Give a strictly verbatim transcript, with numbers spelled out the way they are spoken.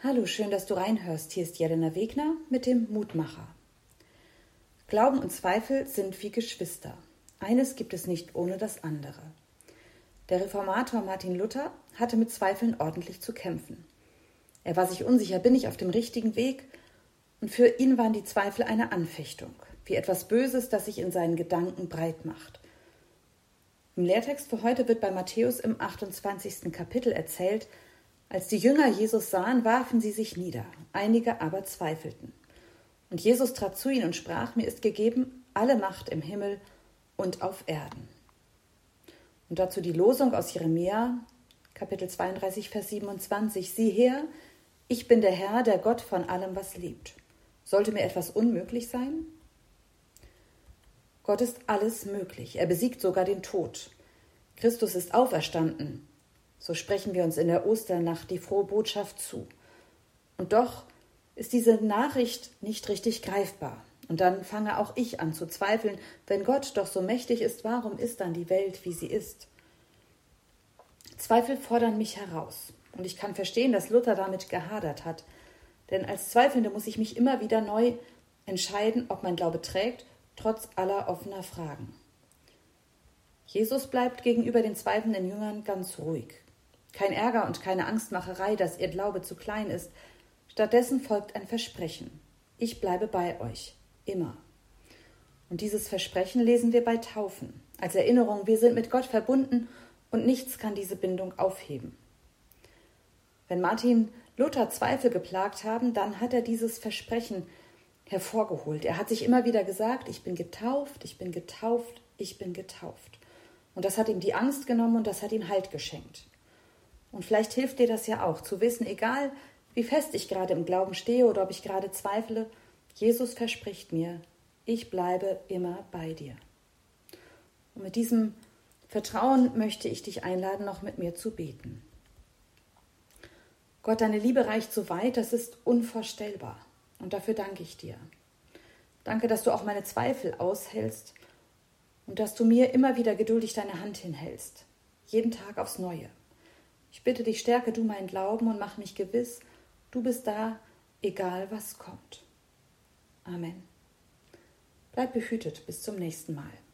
Hallo, schön, dass du reinhörst. Hier ist Jelena Wegner mit dem Mutmacher. Glauben und Zweifel sind wie Geschwister. Eines gibt es nicht ohne das andere. Der Reformator Martin Luther hatte mit Zweifeln ordentlich zu kämpfen. Er war sich unsicher, bin ich auf dem richtigen Weg? Und für ihn waren die Zweifel eine Anfechtung, wie etwas Böses, das sich in seinen Gedanken breit macht. Im Lehrtext für heute wird bei Matthäus im achtundzwanzigsten Kapitel erzählt, als die Jünger Jesus sahen, warfen sie sich nieder, einige aber zweifelten. Und Jesus trat zu ihnen und sprach, mir ist gegeben alle Macht im Himmel und auf Erden. Und dazu die Losung aus Jeremia, Kapitel zweiunddreißig, Vers siebenundzwanzig. Sieh her, ich bin der Herr, der Gott von allem, was lebt. Sollte mir etwas unmöglich sein? Gott ist alles möglich. Er besiegt sogar den Tod. Christus ist auferstanden. So sprechen wir uns in der Osternacht die frohe Botschaft zu. Und doch ist diese Nachricht nicht richtig greifbar. Und dann fange auch ich an zu zweifeln, wenn Gott doch so mächtig ist, warum ist dann die Welt, wie sie ist? Zweifel fordern mich heraus. Und ich kann verstehen, dass Luther damit gehadert hat. Denn als Zweifelnde muss ich mich immer wieder neu entscheiden, ob mein Glaube trägt, trotz aller offener Fragen. Jesus bleibt gegenüber den zweifelnden Jüngern ganz ruhig. Kein Ärger und keine Angstmacherei, dass ihr Glaube zu klein ist. Stattdessen folgt ein Versprechen. Ich bleibe bei euch, immer. Und dieses Versprechen lesen wir bei Taufen. Als Erinnerung, wir sind mit Gott verbunden und nichts kann diese Bindung aufheben. Wenn Martin Luther Zweifel geplagt haben, dann hat er dieses Versprechen hervorgeholt. Er hat sich immer wieder gesagt, ich bin getauft, ich bin getauft, ich bin getauft. Und das hat ihm die Angst genommen und das hat ihm Halt geschenkt. Und vielleicht hilft dir das ja auch, zu wissen, egal wie fest ich gerade im Glauben stehe oder ob ich gerade zweifle, Jesus verspricht mir, ich bleibe immer bei dir. Und mit diesem Vertrauen möchte ich dich einladen, noch mit mir zu beten. Gott, deine Liebe reicht so weit, das ist unvorstellbar. Und dafür danke ich dir. Danke, dass du auch meine Zweifel aushältst und dass du mir immer wieder geduldig deine Hand hinhältst. Jeden Tag aufs Neue. Ich bitte dich, stärke du meinen Glauben und mach mich gewiss, du bist da, egal was kommt. Amen. Bleib behütet, bis zum nächsten Mal.